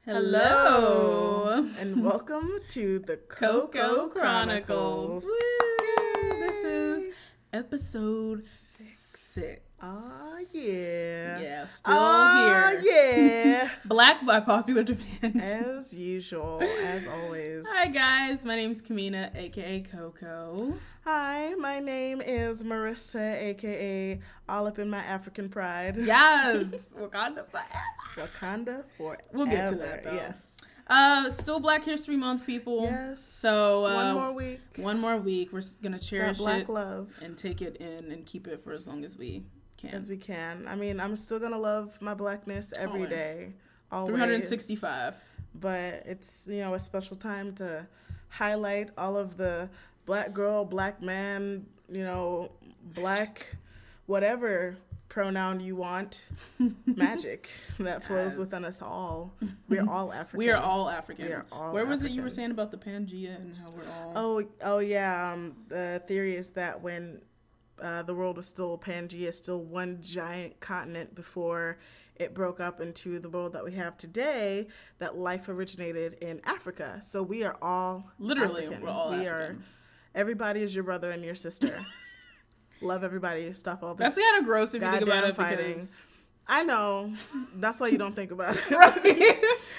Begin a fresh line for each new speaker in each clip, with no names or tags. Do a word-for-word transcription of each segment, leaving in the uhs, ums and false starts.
Hello, and welcome to the Coco Chronicles.
Chronicles.
Woo!
This is episode six. six.
Oh, yeah.
Yeah, still
oh,
here.
yeah.
Black by popular demand.
As usual, as always.
Hi, guys. My name's Kamina, a k a. Coco.
Hi, my name is Marissa, a k a. All Up in My African Pride.
Yes. Wakanda forever.
Wakanda forever.
We'll get to that, though.
Yes.
Uh, still Black History Month, people.
Yes.
So, uh,
one more week.
One more week. We're going to cherish
that black
it.
love.
And take it in and keep it for as long as we can.
As we can. I mean, I'm still going to love my blackness every
Always.
day. Always.
three hundred sixty-five.
But it's, you know, a special time to highlight all of the black girl, black man, you know, black whatever pronoun you want, magic that flows
Yes.
within us all. We're all African.
We are all African.
We are all
Where was
African.
it you were saying about the Pangea and how we're all...
Oh, oh yeah. Um, the theory is that when uh, the world was still Pangea, still one giant continent before it broke up into the world that we have today, that life originated in Africa. So we are all
Literally,
African.
we're all
we
African.
Are, everybody is your brother and your sister. Love everybody. Stop all this.
That's kind of gross if you think about
goddamn
it.
fighting.
Because...
I know. That's why you don't think about it.
Right.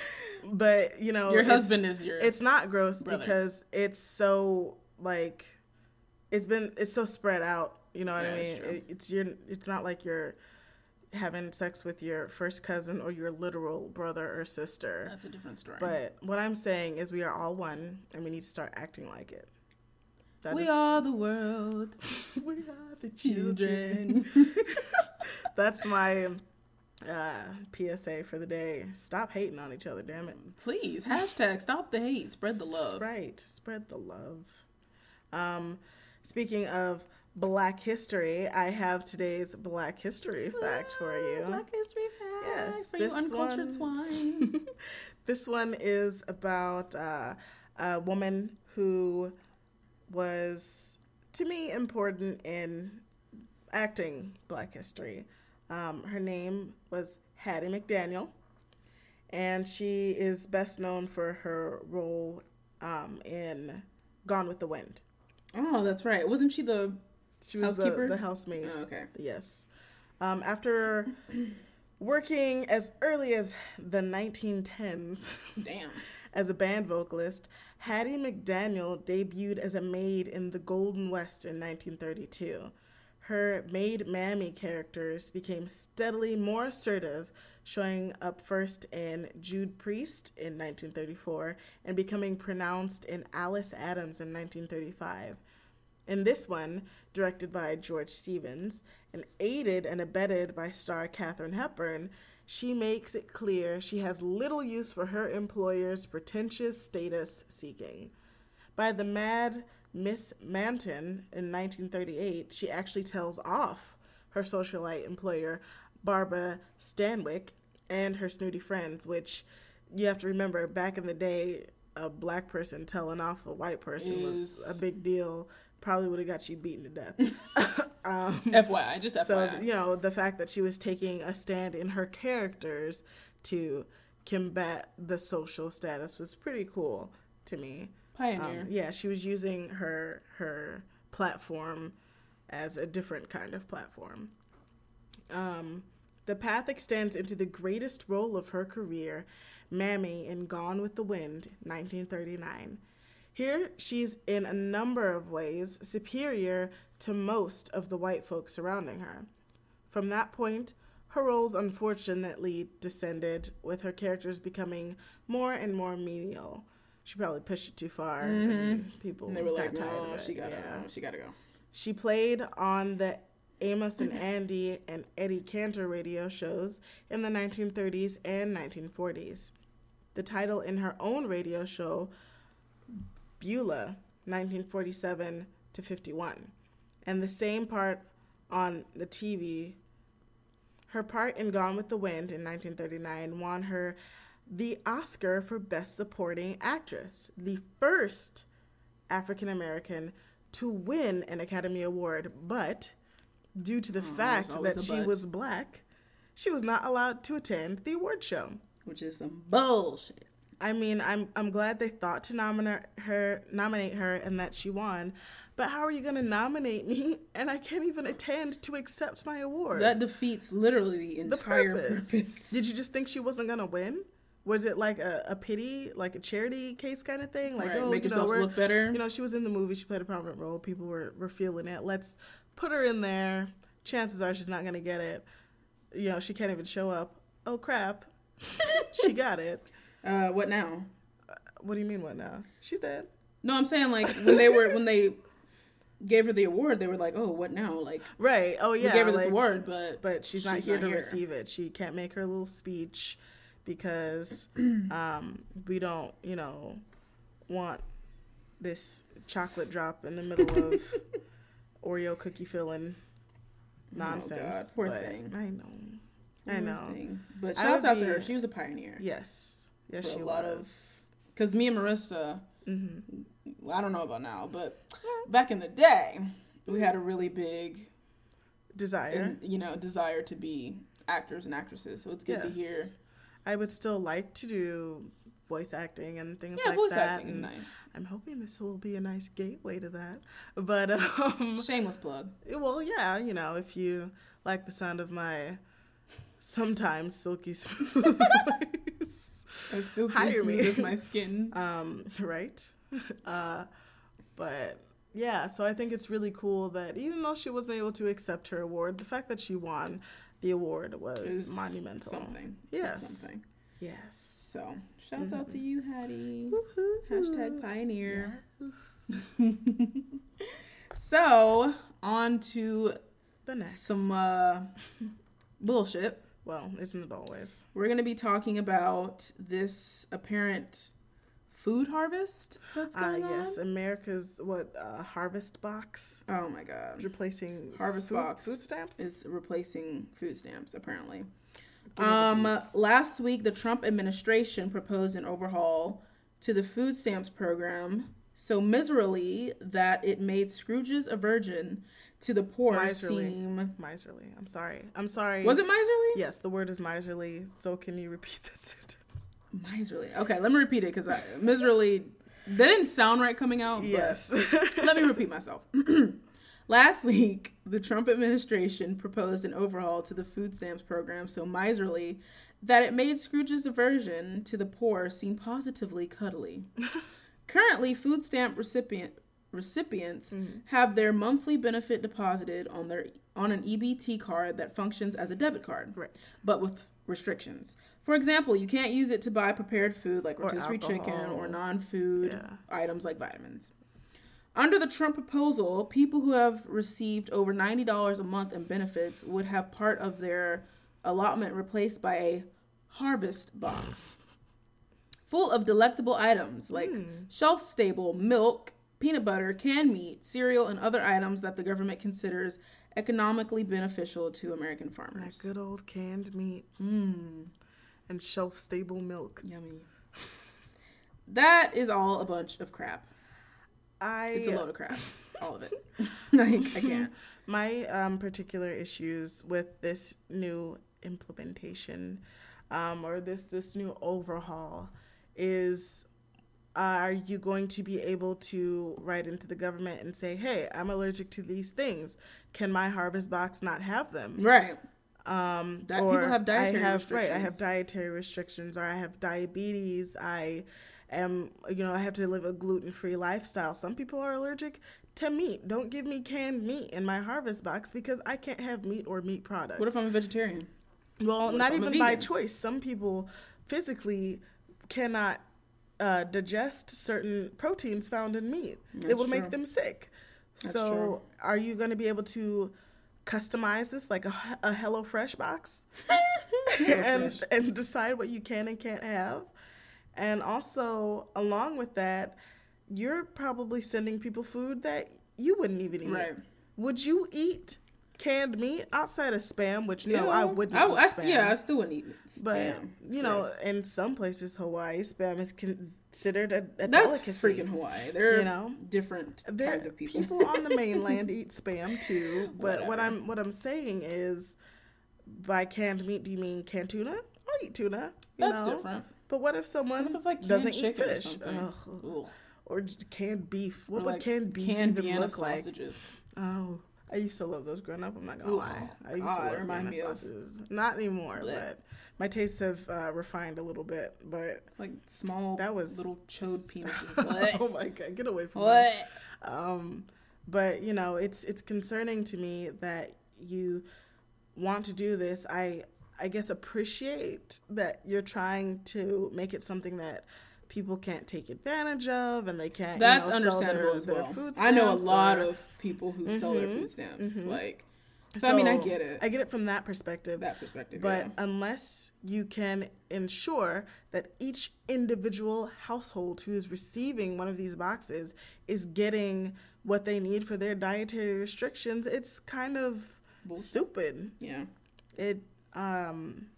But, you know.
Your
it's-
husband is your
It's not gross
brother.
because it's so, like, it's been, it's so spread out. You know what
Yeah,
I mean?
it's true.
It, it's your, it's not like you're having sex with your first cousin or your literal brother or sister.
That's a different story.
But what I'm saying is we are all one and we need to start acting like it. That
we
is-
are the world.
we are the children. That's my uh, P S A for the day. Stop hating on each other, damn it.
Please, hashtag stop the hate, spread the love.
Right, spread the love. Um, speaking of Black history, I have today's Black history fact for you.
Black history fact.
Yes,
for
this
you uncultured
one-
swine.
This one is about uh, a woman who was, to me, important in acting Black history. Um, her name was Hattie McDaniel, and she is best known for her role um, in Gone with the Wind.
Oh, that's right. Wasn't she the
She was the,
housekeeper?
the housemaid.
Oh, okay.
Yes. Um, after working as early as the nineteen tens
Damn.
as a band vocalist, Hattie McDaniel debuted as a maid in the Golden West in nineteen thirty-two. Her maid Mammy characters became steadily more assertive, showing up first in Jude Priest in nineteen thirty-four and becoming pronounced in Alice Adams in nineteen thirty-five. In this one, directed by George Stevens and aided and abetted by star Katharine Hepburn, she makes it clear she has little use for her employer's pretentious status seeking. By the mad Miss Manton in nineteen thirty-eight, she actually tells off her socialite employer, Barbara Stanwyck, and her snooty friends, which you have to remember, back in the day, a black person telling off a white person was
Is-
a big deal. Probably would have got you beaten to death. um,
F Y I, just F Y I.
so, you know, the fact that she was taking a stand in her characters to combat the social status was pretty cool to me.
Pioneer.
Um, yeah, she was using her her platform as a different kind of platform. Um, the path extends into the greatest role of her career, Mammy in Gone with the Wind, nineteen thirty-nine. Here, she's in a number of ways superior to most of the white folks surrounding her. From that point, her roles unfortunately descended, with her characters becoming more and more menial. She probably pushed it too far, and people
And they were
got
like,
tired
no,
of it.
she gotta
Yeah.
go. She gotta go.
She played on the Amos and Andy and Eddie Cantor radio shows in the nineteen thirties and nineteen forties. The title in her own radio show, Beulah, nineteen forty-seven to fifty-one, and the same part on the T V. Her part in Gone with the Wind in nineteen thirty-nine won her the Oscar for Best Supporting Actress, the first African American to win an Academy Award, but due to the
Oh,
fact
there's always
that
a
she
but.
was black, she was not allowed to attend the award show.
which is some bullshit.
I mean, I'm I'm glad they thought to nominate her, nominate her, and that she won. But how are you going to nominate me and I can't even attend to accept my award?
That defeats literally the entire
the purpose.
purpose.
Did you just think she wasn't going to win? Was it like a, a pity, like a charity case kind of thing? Like,
right.
oh,
make
you
yourself
know,
look better.
You know, she was in the movie. She played a prominent role. People were, were feeling it. Let's put her in there. Chances are she's not going to get it. You know, she can't even show up. Oh, crap. She got it.
Uh, what now?
Uh, what do you mean, what now? She's dead.
No, I'm saying, like, when they were, when they gave her the award, they were like, oh, what now? Like,
right. Oh, yeah.
We gave her
like,
this award, but
but she's,
she's
not here
not
to
here.
receive it. She can't make her little speech because um, we don't, you know, want this chocolate drop in the middle of Oreo cookie filling nonsense.
Oh, God. Poor
but
thing.
I know. I know.
Thing. But
I
shouts
would
out to
be-
her. She was a pioneer.
Yes. Yes,
For
she
a lot
was.
Because me and Marista,
Mm-hmm.
I don't know about now, but back in the day, we had a really big,
Desire.
in, you know, desire to be actors and actresses. So it's good to
Yes.
hear.
I would still like to do voice acting and things
Yeah,
like
voice
that.
acting is
and
nice.
I'm hoping this will be a nice gateway to that. But, um,
Shameless plug.
well, yeah, you know, if you like the sound of my sometimes silky smooth voice,
As silky
hire
and smooth
me.
as my skin.
um, right? Uh, but yeah, so I think it's really cool that even though she wasn't able to accept her award, the fact that she won the award was
Is
monumental.
Something.
Yes.
It's something.
Yes.
So, shouts out
Mm-hmm.
to you, Hattie.
Woohoo.
Hashtag pioneer.
Yes.
So, on to
The next.
some uh, bullshit.
Well, isn't it always?
We're going to be talking about this apparent food harvest that's
Ah,
going on.
yes, America's what uh, harvest box
Oh my God.
replacing
Harvest
food,
box
food stamps.
is replacing food stamps, apparently.
Give me the
Um,
deets.
last week, the Trump administration proposed an overhaul to the food stamps program so miserly that it made Scrooge's a virgin to the poor
Miserly.
seem...
Miserly. I'm sorry. I'm sorry.
Was it miserly?
Yes, the word is miserly. So can you repeat that sentence?
Miserly. Okay, let me repeat it because miserly... That didn't sound right coming out. but
Yes.
Let me repeat myself. Last week, the Trump administration proposed an overhaul to the food stamps program so miserly that it made Scrooge's aversion to the poor seem positively cuddly. Currently, food stamp recipient recipients
Mm-hmm.
have their monthly benefit deposited on their on an E B T card that functions as a debit card,
Right.
but with restrictions. For example, you can't use it to buy prepared food like
Or
rotisserie chicken
alcohol.
or non-food
Yeah.
items like vitamins. Under the Trump proposal, people who have received over ninety dollars a month in benefits would have part of their allotment replaced by a harvest box full of delectable items like shelf-stable milk, peanut butter, canned meat, cereal, and other items that the government considers economically beneficial to American
That
farmers.
good old canned meat
Mmm,
and shelf-stable milk.
yummy. That is all a bunch of crap.
I
It's a load of crap. All of it. Like, I can't.
My um, particular issues with this new implementation um, or this this new overhaul is, uh, are you going to be able to write into the government and say, hey, I'm allergic to these things. Can my harvest box not have them?
Right.
Um,
That-
or
people have dietary
I have, Right, I have
restrictions.
dietary restrictions, or I have diabetes. I am, you know, I have to live a gluten-free lifestyle. Some people are allergic to meat. Don't give me canned meat in my harvest box because I can't have meat or meat products.
What if I'm a vegetarian?
Well,
what if
not
I'm a
even by
vegan?
choice. Some people physically cannot uh, digest certain proteins found in meat.
That's
it will
true.
make them sick.
That's
so,
true.
are you going to be able to customize this like a, a HelloFresh box and
HelloFresh.
and decide what you can and can't have? And also, along with that, you're probably sending people food that you wouldn't even eat.
Right.
Would you eat canned meat outside of Spam? Which no, I wouldn't.
I,
eat
I,
Spam.
yeah, I still wouldn't eat Spam.
But
It's
you know,
gross.
in some places, Hawaii, Spam is considered a, a
That's
delicacy.
freaking Hawaii. They're
You know?
different
There,
kinds of people.
people on the mainland eat Spam too. But what
Whatever.
I'm what I'm saying is, by canned meat, do you mean canned tuna? Oh eat tuna. You
That's
know?
different.
But what if someone
What if it's like canned
doesn't eat
chicken or
fish?
something?
Ugh.
Ugh.
Or just canned beef. What
Or
would
like
canned beef
canned
even
Vienna
look
sausages.
like? Oh, I used to love those growing up. I'm not gonna
Ooh,
lie. I used
God,
to love
remind
Vienna
me of-
sausages. Not anymore,
Blech.
but my tastes have uh, refined a little bit. But
It's like small,
that was
little chode penises.
oh
What?
my god, get away from me.
What?
Um, but you know, it's it's concerning to me that you want to do this. I I guess appreciate that you're trying to make it something that people can't take advantage of, and they can't.
That's
you know, sell
understandable
their,
as
their
well.
food
I know a
stamps
lot
or-
of people who sell their food stamps.
mhm.
Like, so, I mean, I
So,
get it.
I get it from that perspective.
that perspective,
But
yeah.
unless you can ensure that each individual household who is receiving one of these boxes is getting what they need for their dietary restrictions, it's kind of
Bullshit.
stupid.
Yeah.
It um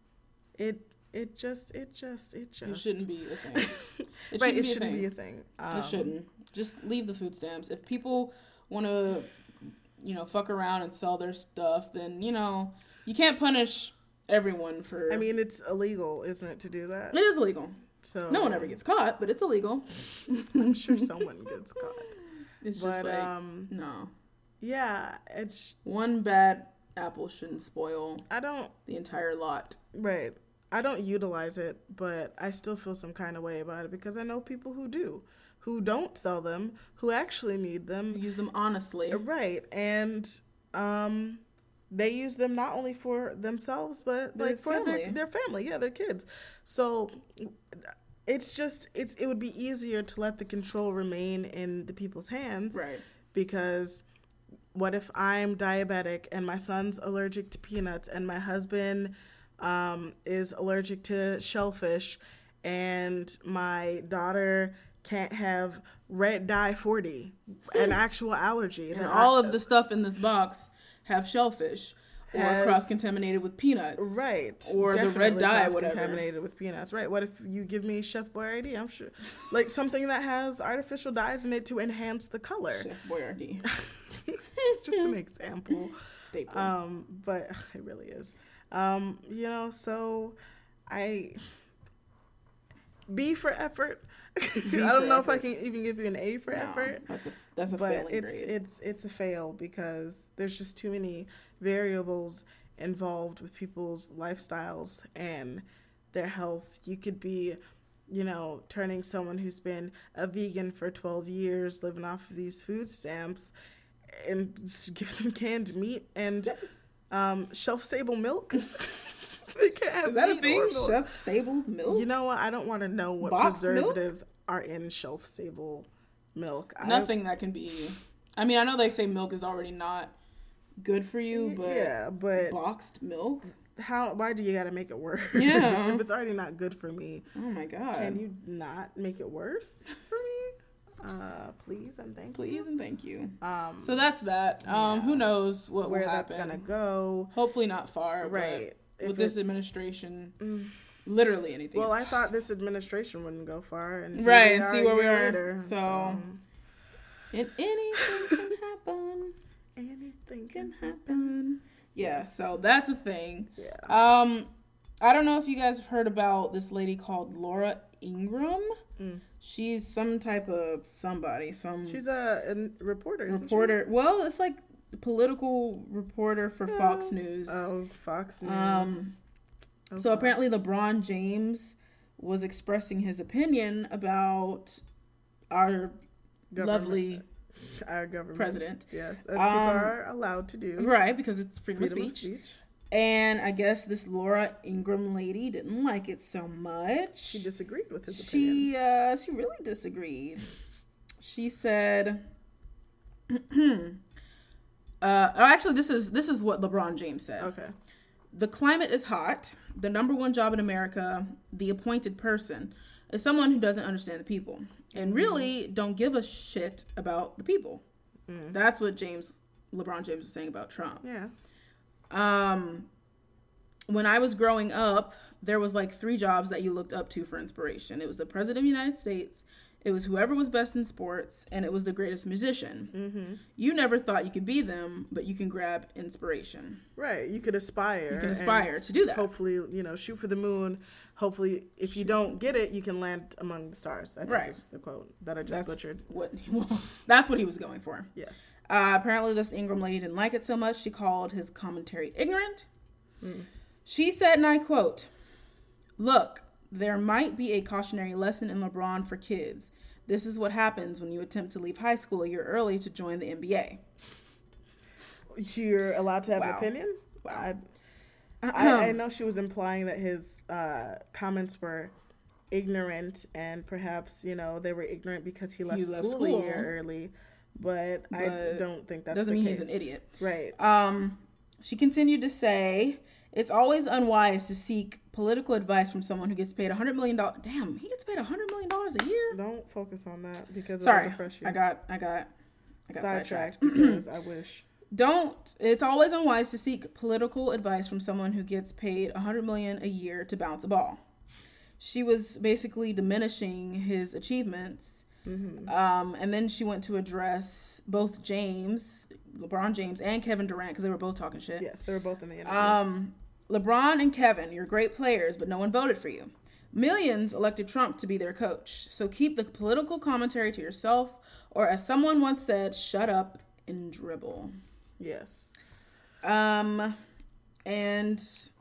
it it just it just it just
It shouldn't be a thing. It
right, it
shouldn't
shouldn't
be
be
a
a
thing.
thing. Um,
It shouldn't. Just leave the food stamps. If people want to, you know, fuck around and sell their stuff, then, you know, you can't punish everyone for...
I mean, it's illegal, isn't it, to do that?
it is illegal.
So
No one ever gets caught, but it's illegal.
I'm sure someone gets caught.
It's just
But
like,
um
no.
yeah, it's
One bad apple shouldn't spoil
I don't
the entire lot.
right. I don't utilize it, but I still feel some kind of way about it because I know people who do, who don't sell them, who actually need them.
Use them honestly.
Right. And um they use them not only for themselves but
Their
like for their,
family.
their family, yeah, their kids. So it's just it's it would be easier to let the control remain in the people's hands.
Right.
Because what if I'm diabetic and my son's allergic to peanuts and my husband um, is allergic to shellfish and my daughter can't have red dye forty, an actual allergy.
And
that
all
I-
of the stuff in this box have shellfish or
Has-
cross-contaminated with peanuts.
Right.
Or the red
Definitely
dye, whatever.
contaminated with peanuts. Right. What if you give me Chef Boyardee? I'm sure. Like something that has artificial dyes in it to enhance the color.
Chef Boyardee.
It's just an example.
Staple.
Um, but it really is. Um, you know, so I B for effort. I
for
don't know if I
effort.
can even give you an A for
No,
effort.
That's a that's a
But
failing
it's
grade.
it's it's a fail because there's just too many variables involved with people's lifestyles and their health. You could be, you know, turning someone who's been a vegan for twelve years, living off of these food stamps, and just give them canned meat and um, shelf-stable milk. They can't have
Is that a
meat
thing?
or milk.
Chef stable milk?
You know what? I don't want to know what
Boxed milk?
preservatives are in shelf-stable milk. I-
Nothing that can be. I mean, I know they say milk is already not good for you, but
yeah, but
boxed milk?
how? Why do you got to make it worse?
Yeah.
If it's already not good for me,
Oh my god.
can you not make it worse for me? Uh, please and thank
Please and thank you.
you. Um,
So that's that. Um,
yeah.
Who knows what
where
will
that's
happen?
gonna go?
Hopefully not far.
Right.
But
If
with this
it's-
administration,
Mm.
literally anything.
Well,
is
I thought this administration wouldn't go far, and here
Right,
we
and
are
see
a
where we
year
are.
later,
So- And anything can happen.
anything
Can
can
happen. Yeah.
Yes.
So that's a thing.
Yeah.
Um, I don't know if you guys have heard about this lady called Laura Ingram.
Mm.
She's some type of somebody, some
She's a, a reporter. isn't she?
reporter. Well, it's like a political reporter for Fox News.
Oh, Fox News.
Um,
Oh,
so
Fox.
apparently LeBron James was expressing his opinion about our
Government.
lovely
our government
president.
Yes, as
Um,
people are allowed to do.
right, because it's freedom,
Freedom
of
of
speech.
speech.
And I guess this Laura Ingram lady didn't like it so much.
She disagreed with his
She
opinions.
uh she really disagreed. She said uh oh, actually this is this is what LeBron James said.
Okay.
The climate is hot. The number one job in America, the appointed person, is someone who doesn't understand the people and really don't give a shit about the people.
Mm.
That's what James LeBron James was saying about Trump.
Yeah.
Um, when I was growing up, there was like three jobs that you looked up to for inspiration. It was the president of the United States, It was whoever was best in sports, and it was the greatest musician. Mm-hmm. You never thought you could be them, but you can grab inspiration.
Right. You could aspire.
You can aspire to do that.
Hopefully, you know, shoot for the moon. Hopefully, if you don't get it, you can land among the stars. I think
right.
is the quote that I just
that's
butchered.
What, well, that's what he was going for.
Yes.
Uh, apparently, this Ingram lady didn't like it so much, she called his commentary ignorant. Mm. She said, and I quote, "Look, there might be a cautionary lesson in LeBron for kids. This is what happens when you attempt to leave high school a year early to join the N B A."
You're allowed to have
wow.
an opinion?
Wow.
I, I, I know she was implying that his uh, comments were ignorant, and perhaps, you know, they were ignorant because he left,
he left
school,
school
a year early. But, but I don't think that's
doesn't
the
mean
case.
He's an idiot.
Right.
Um, she continued to say, "It's always unwise to seek political advice from someone who gets paid one hundred million dollars. Damn, he gets paid one hundred million dollars a year?
Don't focus on that because
Sorry,
it'll depress you.
I got, I got, I got
sidetracked.
sidetracked.
Because I wish.
Don't, it's always unwise to seek political advice from someone who gets paid one hundred million dollars a year to bounce a ball." She was basically diminishing his achievements. Mm-hmm. Um, and then she went to address both James, LeBron James, and Kevin Durant, because they were both talking shit.
Yes, they were both in the interview.
Um, LeBron and Kevin, you're great players, but no one voted for you. Millions elected Trump to be their coach. So keep the political commentary to yourself, or as someone once said, shut up and dribble.
Yes.
Um, and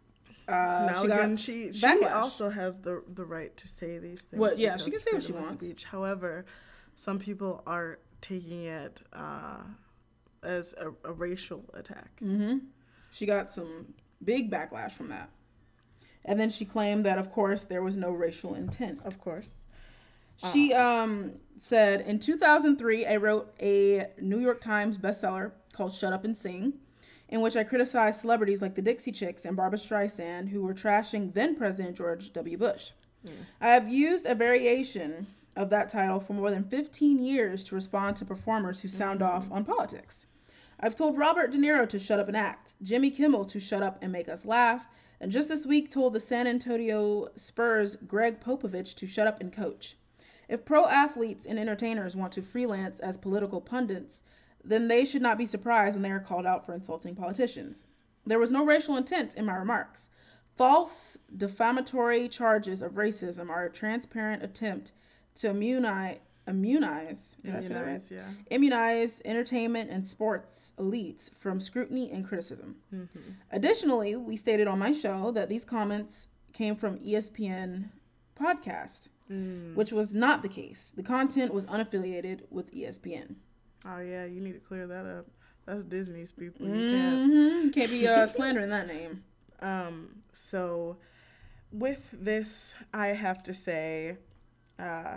uh,
now
she
again,
got
she she
backlash.
also has the the right to say these things.
What? Yeah, she can say what she
freedom of
wants.
Speech. However, some people are taking it uh, as a, a racial attack.
Mm-hmm. She got some big backlash from that. And then she claimed that, of course, there was no racial intent.
Of course.
She um, said, in two thousand three, I wrote a New York Times bestseller called Shut Up and Sing, in which I criticized celebrities like the Dixie Chicks and Barbra Streisand, who were trashing then-President George W. Bush. Mm. I have used a variation of that title for more than fifteen years to respond to performers who sound mm-hmm. off on politics. I've told Robert De Niro to shut up and act, Jimmy Kimmel to shut up and make us laugh, and just this week told the San Antonio Spurs' Greg Popovich to shut up and coach. If pro athletes and entertainers want to freelance as political pundits, then they should not be surprised when they are called out for insulting politicians. There was no racial intent in my remarks. False, defamatory charges of racism are a transparent attempt to immunize, immunize, did immunize, I say that right?
yeah.
immunize entertainment and sports elites from scrutiny and criticism. Mm-hmm. Additionally, we stated on my show that these comments came from E S P N podcast, mm. which was not the case. The content was unaffiliated with E S P N.
Oh, yeah, you need to clear that up. That's Disney's people. You
mm-hmm.
can't,
you can't be uh, slandering that name.
Um, so with this, I have to say, uh,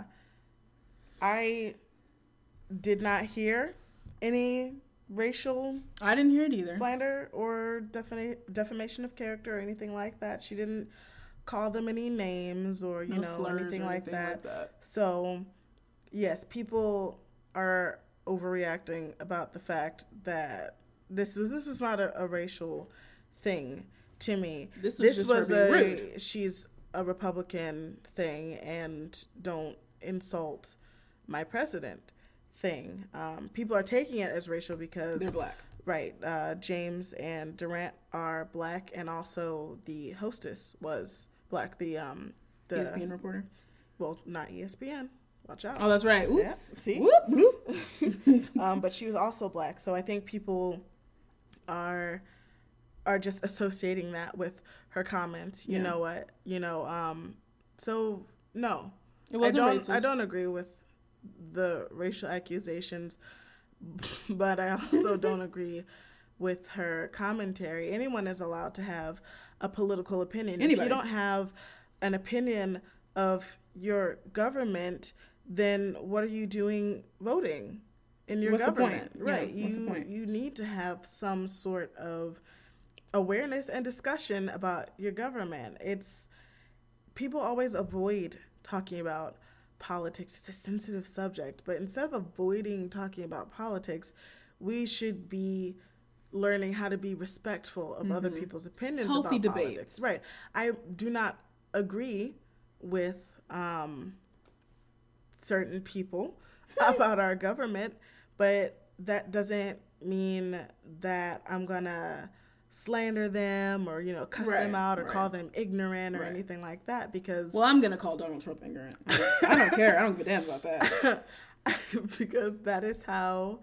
I did not hear any racial
I didn't hear it either.
slander or defama- defamation of character or anything like that. She didn't call them any names or, you
no
know, anything,
or
like,
anything
that.
like that.
So, yes, people are overreacting about the fact that this was this was not a, a racial thing to me.
This was,
this
just
was
her being
a
rude.
She's a Republican thing, and don't insult my president thing. Um, people are taking it as racial because
they're black.
Right. Uh, James and Durant are black, and also the hostess was black. The um the
E S P N reporter.
Well, not E S P N. Watch out.
Oh, that's right. Oops.
Yeah. See?
Whoop, bloop.
um, but she was also black. So I think people are are just associating that with her comments. You yeah. know what? You know, um, so no.
It wasn't
I don't,
racist.
I don't agree with the racial accusations, but I also don't agree with her commentary. Anyone is allowed to have a political opinion.
Anybody.
If you don't have an opinion of your government, then what are you doing voting in your
What's
government?
the point?
Right.
Yeah, what's
you
the point?
you need to have some sort of awareness and discussion about your government. It's people always avoid talking about politics. It's a sensitive subject, but instead of avoiding talking about politics, we should be learning how to be respectful of mm-hmm. other people's opinions
Healthy
about
debates.
politics. Right. I do not agree with um, certain people about our government, but that doesn't mean that I'm gonna slander them or, you know, cuss
Right,
them out or
right.
call them ignorant or
Right.
anything like that, because
Well, I'm gonna call Donald Trump ignorant. I don't care. I don't give a damn about that.
because that is how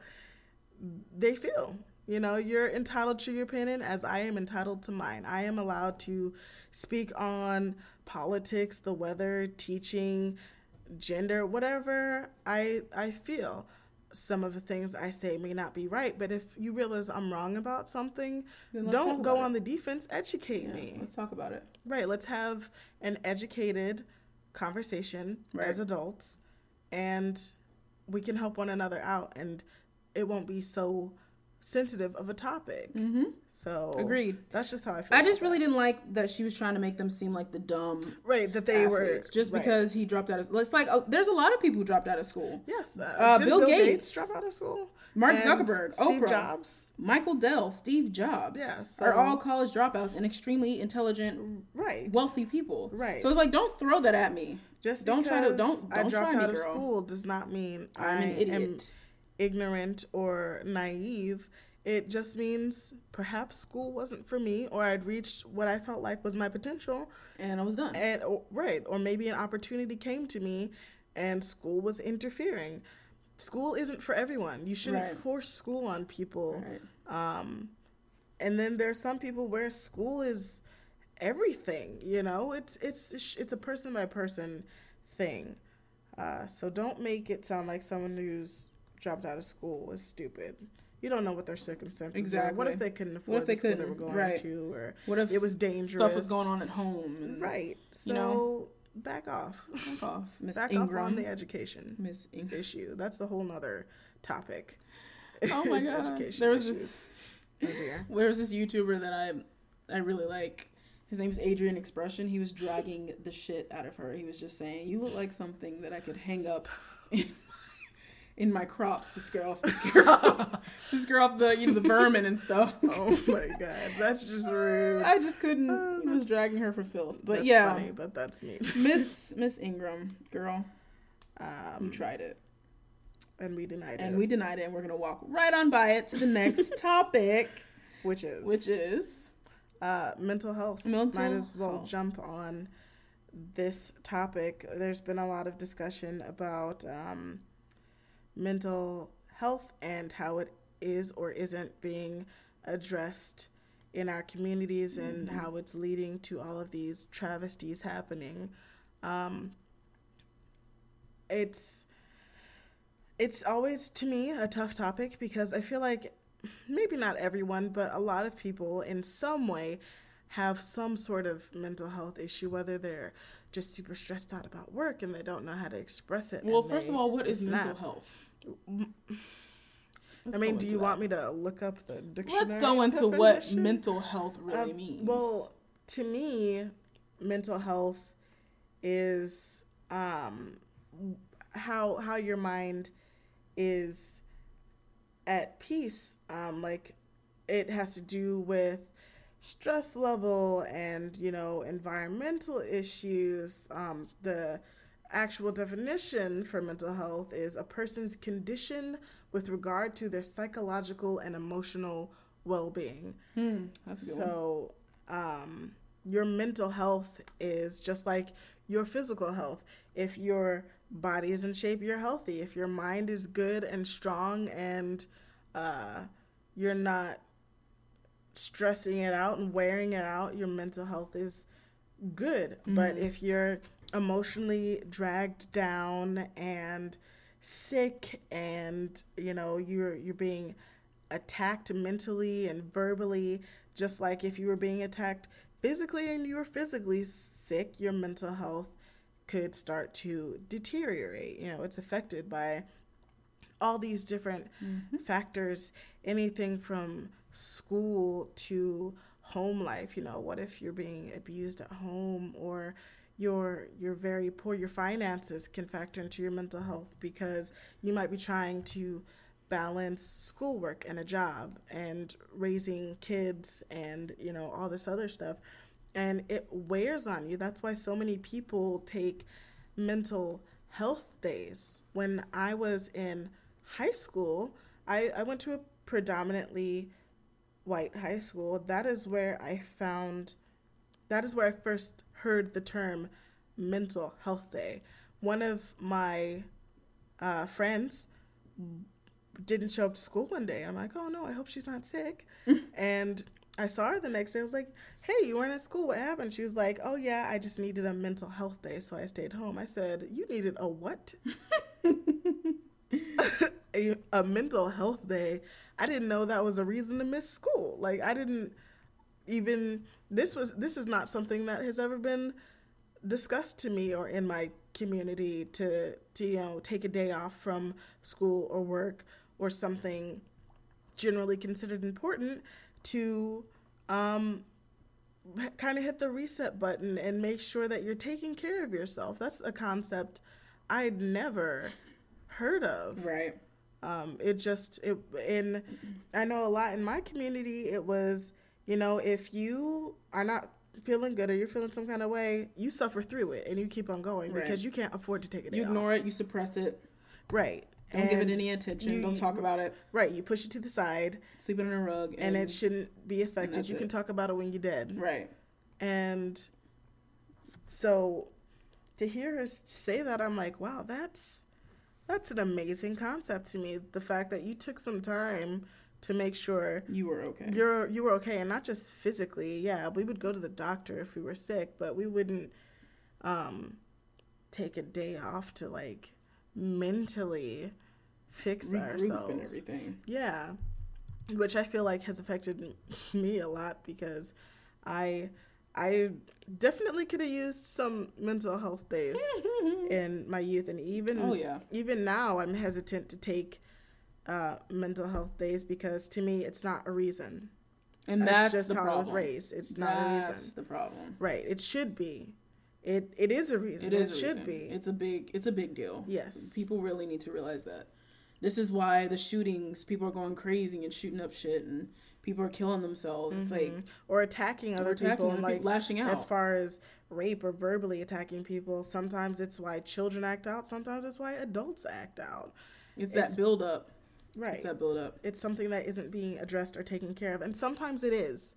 they feel. You know, you're entitled to your opinion as I am entitled to mine. I am allowed to speak on politics, the weather, teaching, gender, whatever I I feel. Some of the things I say may not be right, but if you realize I'm wrong about something,
Then let's
don't
talk
go
about
on
it.
the defense, educate
Yeah,
me.
let's talk about it.
Right, let's have an educated conversation
Right.
as adults, and we can help one another out, and it won't be so sensitive of a topic.
Mm-hmm.
So
Agreed.
That's just how I feel.
I just
about
really didn't like that she was trying to make them seem like the dumb
that. Right, that they were
athletes just
right.
because he dropped out of. It's like oh, there's a lot of people who dropped out of school.
Yes, uh,
Uh,
did
Bill
Bill, Gates.
Gates.
drop out of school.
Mark
And
Zuckerberg,
Steve
Oprah.
Jobs.
Michael Dell, Steve Jobs,
Yeah, so-
are all college dropouts and extremely intelligent,
Right.
wealthy people.
Right.
So it's like, don't throw that at me.
Just
don't try to
because
don't
I
don't
dropped
try me,
out of
girl.
school does not mean
I'm
I
an
am
idiot.
ignorant or naive. It just means perhaps school wasn't for me, or I'd reached what I felt like was my potential,
And I was done.
and or, right, or maybe an opportunity came to me, and school was interfering. School isn't for everyone. You shouldn't
Right.
force school on people.
Right.
Um, and then there are some people where school is everything. You know, it's it's it's a person by person thing. Uh, so don't make it sound like someone who's dropped out of school is stupid. You don't know what their circumstances
Exactly.
were. What if they couldn't afford
What if they
the school they
couldn't?
were going
Right.
to, or
What if
it was dangerous?
Stuff was going on at home. And
Right. So
you know?
back off.
Back off, Miss
Back
Ingram.
off on the education
Miss Ingram.
issue. That's a whole nother topic.
Oh my
Is
god.
education
There was
issues.
this
Oh dear.
there was this YouTuber that I I really like. His name is Adrian Expression. He was dragging the shit out of her. He was just saying, "You look like something that I could hang up in, in my crops to scare off the scare to scare off the you know the vermin and stuff."
Oh my god, that's just rude.
I just couldn't.
Uh,
he was
that's-
dragging her for filth. But
That's
yeah,
funny, but that's me.
Miss Miss Ingram, girl, we
Um,
tried it
and we denied
and
it,
we denied it, and we're gonna walk right on by it to the next topic,
which is
which is
uh, mental health.
Mental
Might as well
health.
jump on this topic. There's been a lot of discussion about um, mental health and how it is or isn't being addressed in our communities, and
Mm-hmm.
how it's leading to all of these travesties happening. Um, it's it's always, to me, a tough topic, because I feel like maybe not everyone, but a lot of people in some way have some sort of mental health issue, whether they're just super stressed out about work and they don't know how to express it.
well.
and
First
they
of all, what is
snap.
mental health?
I mean, do you want me to look up the dictionary?
Let's go into what
definition?
mental health really
Um,
means.
Well, to me, mental health is um, how how your mind is at peace. Um, like, it has to do with stress level and, you know, environmental issues. Um, the actual definition for mental health is a person's condition with regard to their psychological and emotional well-being.
Hmm, that's a good one.
So, um, your mental health is just like your physical health. If your body is in shape, you're healthy. If your mind is good and strong, and uh, you're not stressing it out and wearing it out, your mental health is good.
Mm-hmm.
But if you're emotionally dragged down and sick, and you know you're you're being attacked mentally and verbally, just like if you were being attacked physically and you were physically sick, your mental health could start to deteriorate. You know, it's affected by all these different
Mm-hmm.
factors, anything from school to home life. You know, what if you're being abused at home, or you're you're very poor? Your finances can factor into your mental health, because you might be trying to balance schoolwork and a job and raising kids and, you know, all this other stuff, and it wears on you. That's why so many people take mental health days. When I was in high school, I, I went to a predominantly white high school. That is where I found, that is where I first heard the term mental health day. One of my uh, friends didn't show up to school one day. I'm like, oh no, I hope she's not sick. And I saw her the next day. I was like, hey, you weren't at school. What happened? She was like, oh yeah, I just needed a mental health day, so I stayed home. I said, you needed a what? a, a mental health day. I didn't know that was a reason to miss school. Like, I didn't even, this was, this is not something that has ever been discussed to me or in my community to, to, you know, take a day off from school or work or something generally considered important to um, kind of hit the reset button and make sure that you're taking care of yourself. That's a concept I'd never heard of.
Right.
Um, it just, it, in, I know a lot in my community, it was, you know, if you are not feeling good or you're feeling some kind of way, you suffer through it and you keep on going
right.
because you can't afford to take a day
You ignore
off.
it, you suppress it.
Right.
Don't
and
give it any attention.
you,
Don't talk about it.
Right. You push it to the side.
Sweep it on a rug.
And,
And,
it shouldn't be affected. You can
it.
talk about it when you're dead.
Right.
And so to hear her say that, I'm like, wow, that's that's an amazing concept to me. The fact that you took some time to make sure
you were okay.
You're you were okay, and not just physically. Yeah, we would go to the doctor if we were sick, but we wouldn't um, take a day off to like mentally fix
Regroup
ourselves
and everything.
Yeah, which I feel like has affected me a lot because I I definitely could have used some mental health days in my youth, and even
oh yeah
even now I'm hesitant to take uh, mental health days because to me it's not a reason.
And
that's,
that's
just
the
how
problem.
I was raised. It's not
that's
a reason.
That's the problem.
Right. It should be. It it is a reason.
It is.
It
a
should
reason.
be.
It's a big. It's a big deal.
Yes.
People really need to realize that. This is why the shootings. People are going crazy and shooting up shit, and people are killing themselves. Mm-hmm. It's like
or attacking other
attacking
people, and like
people, lashing out.
As far as rape or verbally attacking people, sometimes it's why children act out. Sometimes it's why adults act out.
It's, it's that build up.
Right.
It's that build up.
It's something that isn't being addressed or taken care of, and sometimes it is.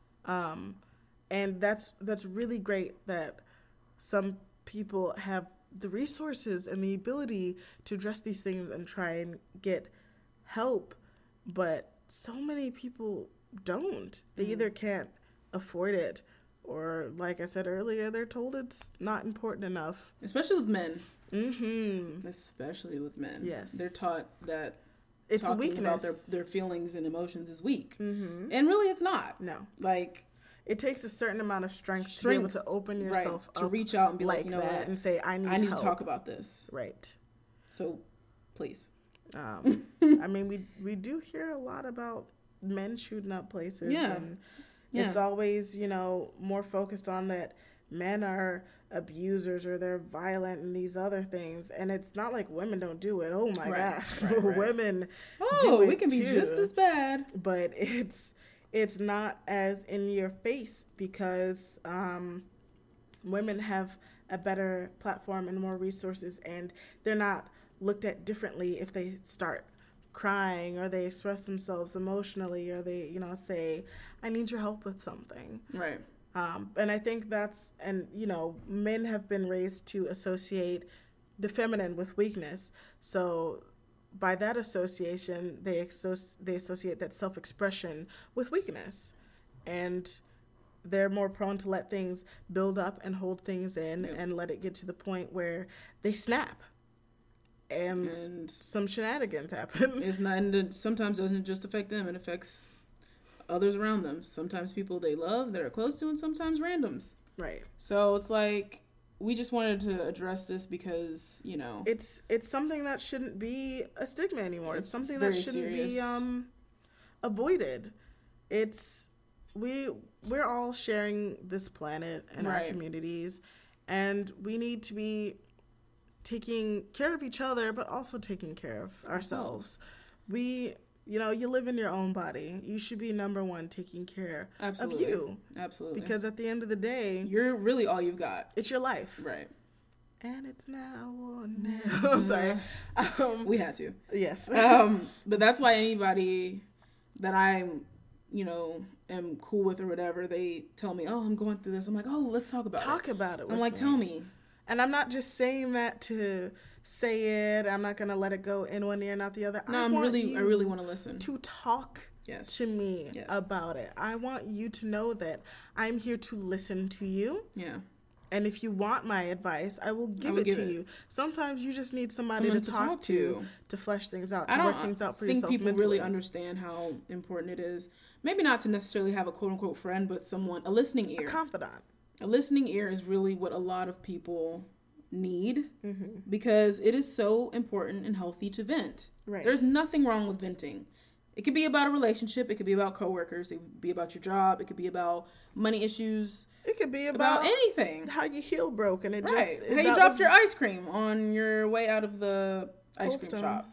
Um, and that's that's really great that some people have the resources and the ability to address these things and try and get help, but so many people don't. They mm. either can't afford it, or like I said earlier, they're told it's not important enough.
Especially with men.
Mm-hmm.
Especially with men.
Yes.
They're taught that
it's
talking
weakness
about their, their feelings and emotions is weak.
Mm-hmm.
And really it's not.
No.
Like,
it takes a certain amount of strength, strength to be able to open yourself
right,
up
to reach out and be
like,
like, you know
that
what?
and say, I need
I need
help.
to talk about this.
Right.
So, please.
Um, I mean, we we do hear a lot about men shooting up places.
Yeah.
And
yeah.
it's always, you know, more focused on that men are abusers or they're violent and these other things. And it's not like women don't do it. Oh, my
right,
gosh.
Right, right.
Women
oh,
do it
we can
too,
be just as bad.
But it's... It's not as in your face because um, women have a better platform and more resources, and they're not looked at differently if they start crying or they express themselves emotionally or they, you know, say, I need your help with something.
Right.
Um, and I think that's, and, you know, men have been raised to associate the feminine with weakness. So by that association, they associ- they associate that self-expression with weakness. And they're more prone to let things build up and hold things in yep. and let it get to the point where they snap. And, and some shenanigans happen.
It's not, and it sometimes doesn't just affect them, it affects others around them. Sometimes people they love, that are close to, and sometimes randoms.
Right.
So it's like, we just wanted to address this because, you know,
it's it's something that shouldn't be a stigma anymore. It's, it's something that shouldn't serious. be um, avoided. It's we we're all sharing this planet and right. our communities, and we need to be taking care of each other, but also taking care of ourselves. We, you know, you live in your own body. You should be number one taking care
Absolutely.
of you.
Absolutely.
Because at the end of the day,
you're really all you've got.
It's your life.
Right.
And it's now or never. I'm sorry. Um,
we had to.
Yes.
um, but that's why anybody that I'm, you know, am cool with or whatever, they tell me, oh, I'm going through this. I'm like, oh, let's talk about
talk
it.
Talk about it.
I'm like,
me.
tell me.
And I'm not just saying that to say it. I'm not going to let it go in one ear, not the other.
No,
I
I'm
want
really,
you
I really want to listen.
To talk
yes.
to me
yes.
about it. I want you to know that I'm here to listen to you.
Yeah.
And if you want my advice, I will give
I will
it
give
to
it.
you. Sometimes you just need somebody to,
to
talk,
talk
to,
to
to flesh things out,
I
to
don't
work things out for
think
yourself
people
mentally.
really understand how important it is. Maybe not to necessarily have a quote-unquote friend, but someone, a listening ear.
A confidant.
A listening ear is really what a lot of people need
mm-hmm.
because it is so important and healthy to vent.
Right.
There's nothing wrong with venting. It could be about a relationship. It could be about coworkers. It could be about your job. It could be about money issues.
It could be about,
about anything.
How your heel broke and it
right.
just...
How you dropped was... your ice cream on your way out of the ice
Cold
cream
Stone.
shop.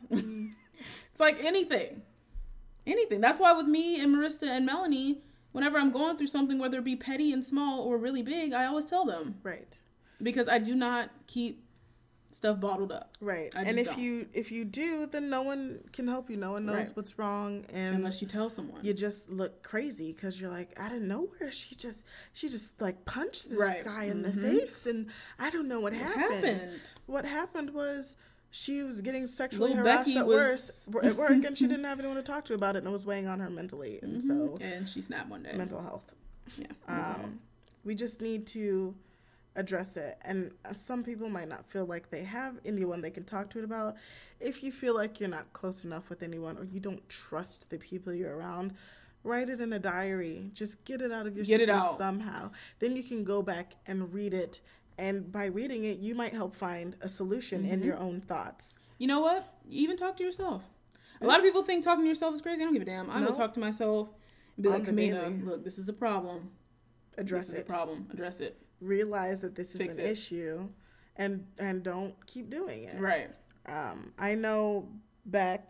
It's like anything. Anything. That's why with me and Marissa and Melanie, whenever I'm going through something, whether it be petty and small or really big, I always tell them.
Right.
Because I do not keep stuff bottled up.
Right. And if don't. you if you do, then no one can help you. No one knows right. what's wrong. And
unless you tell someone.
You just look crazy because you're like, out of nowhere, she just she just like punched this
right.
guy in
mm-hmm.
the face. And I don't know what,
what
happened.
happened.
What happened was she was getting sexually
Little
harassed
Becky
at,
was...
work, at work and she didn't have anyone to talk to about it and it was weighing on her mentally. And
mm-hmm.
so...
And she snapped one day.
Mental health.
Yeah.
Um,
mental health.
We just need to... address it. And some people might not feel like they have anyone they can talk to it about. If you feel like you're not close enough with anyone or you don't trust the people you're around, write it in a diary. Just get it out of your
get
system
it out.
somehow. Then you can go back and read it. And by reading it, you might help find a solution mm-hmm. in your own thoughts.
You know what? You even talk to yourself. A lot of people think talking to yourself is crazy. I don't give a damn. I
no.
will talk to myself and be
On
like,
the
Kamina,
daily.
look, this is a problem.
Address
this
it.
is a problem. Address it.
Realize that this is
Fix
an
it.
issue and and don't keep doing it.
Right.
Um, I know back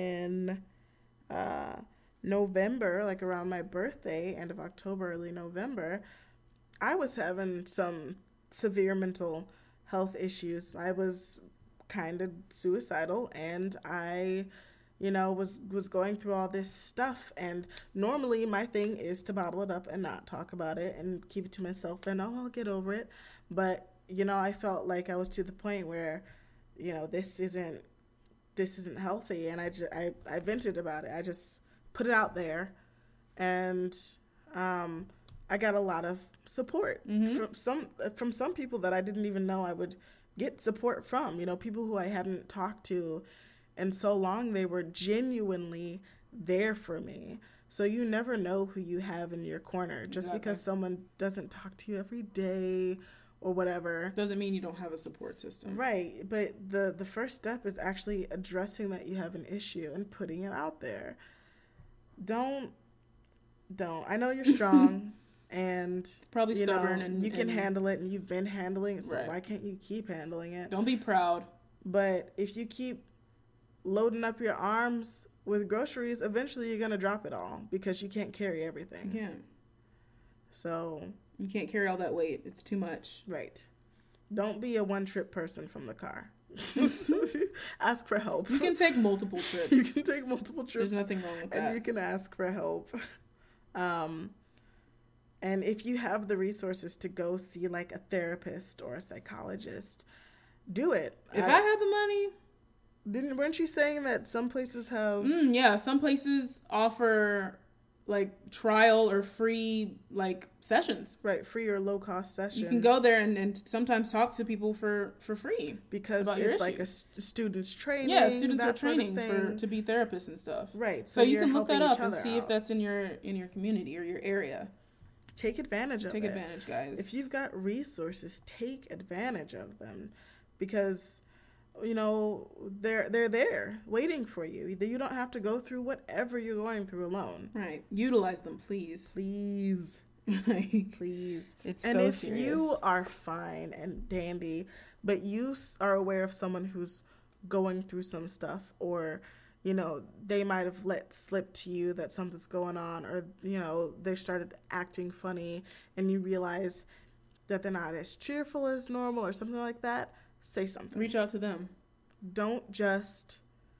in uh, November, like around my birthday, end of October, early November, I was having some severe mental health issues. I was kind of suicidal and I... you know, was was going through all this stuff. And normally my thing is to bottle it up and not talk about it and keep it to myself and, oh, I'll get over it. But, you know, I felt like I was to the point where, you know, this isn't this isn't healthy. And I, just, I, I vented about it. I just put it out there. And um, I got a lot of support
mm-hmm.
from some from some people that I didn't even know I would get support from. You know, people who I hadn't talked to and so long. They were genuinely there for me. So you never know who you have in your corner. Just
exactly.
because someone doesn't talk to you every day or whatever.
Doesn't mean you don't have a support system.
Right. But the, the first step is actually addressing that you have an issue and putting it out there. Don't, don't. I know you're strong and
it's probably
you
stubborn
know,
and
you can
and,
handle it and you've been handling it. So
right.
why can't you keep handling it?
Don't be proud.
But if you keep loading up your arms with groceries, eventually you're going to drop it all because you can't carry everything.
You can't.
So.
You can't carry all that weight. It's too much.
Right. Don't be a one-trip person from the car. Ask for help.
You can take multiple trips.
You can take multiple trips.
There's nothing wrong with that.
And you can ask for help. Um, and if you have the resources to go see like a therapist or a psychologist, do it.
If I, I have the money...
Didn't weren't you saying that some places have?
Mm, yeah, some places offer like trial or free like sessions.
Right, free or low cost sessions.
You can go there and, and sometimes talk to people for, for free
because it's like a st- students training.
Yeah, students are training
sort of
for to be therapists and stuff.
Right,
so, so you can look that up and see
out.
if that's in your in your community or your area.
Take advantage of
take
it.
Take advantage, guys.
If you've got resources, take advantage of them because. You know, they're they're there waiting for you. You don't have to go through whatever you're going through alone.
Right. Utilize them, please.
Please.
like,
please.
It's
and
so
if
serious.
you are fine and dandy, but you are aware of someone who's going through some stuff or, you know, they might have let slip to you that something's going on or, you know, they started acting funny and you realize that they're not as cheerful as normal or something like that, say something.
Reach out to them.
Don't just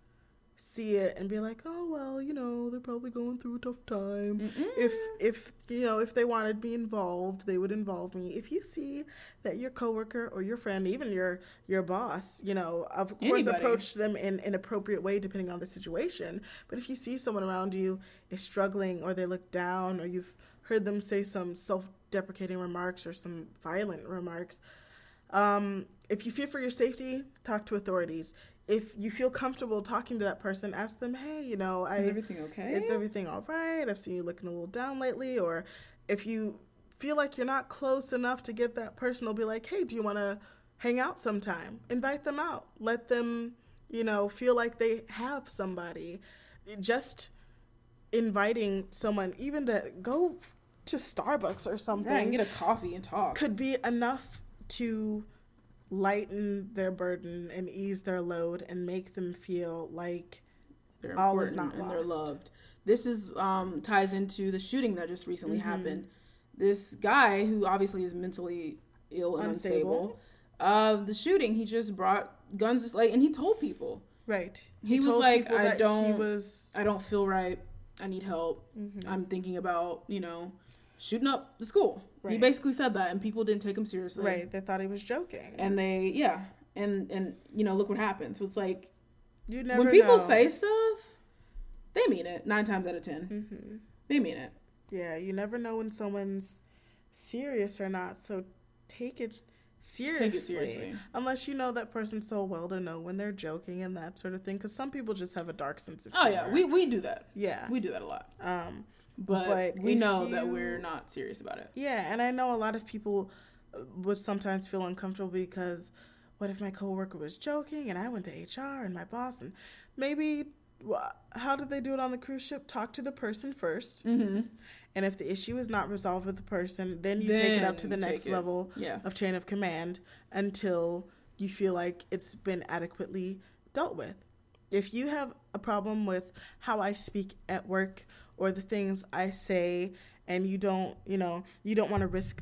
see it and be like, oh, well, you know, they're probably going through a tough time. Mm-mm. If, if you know, if they wanted to be involved, they would involve me. If you see that your coworker or your friend, even your your boss, you know, of course,
Anybody.
approach them in an appropriate way depending on the situation. But if you see someone around you is struggling, or they look down, or you've heard them say some self-deprecating remarks or some violent remarks, um, if you fear for your safety, talk to authorities. If you feel comfortable talking to that person, ask them, hey, you know, I,
is everything okay?
Is everything all right? I've seen you looking a little down lately. Or if you feel like you're not close enough to get that person, they'll be like, hey, do you want to hang out sometime? Invite them out. Let them, you know, feel like they have somebody. Just inviting someone, even to go to Starbucks or something.
Right, and get a coffee and talk.
Could be enough to lighten their burden and ease their load and make them feel like
they're
all is
important
not
and
lost.
They're loved. This is um, ties into the shooting that just recently mm-hmm. happened. This guy, who obviously is mentally ill and unstable, unstable uh, the shooting, he just brought guns, like, and he told people.
Right.
He, he was like, I don't, was... I don't feel right. I need help. Mm-hmm. I'm thinking about, you know, shooting up the school. Right. He basically said that, and people didn't take him seriously.
Right. They thought he was joking.
And they, yeah. And, and you know, look what happened. So it's like,
you never
when people
know.
say stuff, they mean it. Nine times out of ten. Mm-hmm. They mean it.
Yeah. You never know when someone's serious or not. So take it seriously.
Take it seriously.
Unless you know that person so well to know when they're joking and that sort of thing. Because some people just have a dark sense of humor.
Oh, yeah. We, we do that.
Yeah.
We do that a lot.
Um,
But,
but
we know
you,
that we're not serious about it.
Yeah, and I know a lot of people would sometimes feel uncomfortable because what if my coworker was joking and I went to H R and my boss, and maybe, how did they do it on the cruise ship? Talk to the person first.
Mm-hmm.
And if the issue is not resolved with the person, then you
then
take it up to the next level
yeah.
of chain of command until you feel like it's been adequately dealt with. If you have a problem with how I speak at work or the things I say, and you don't, you know, you don't want to risk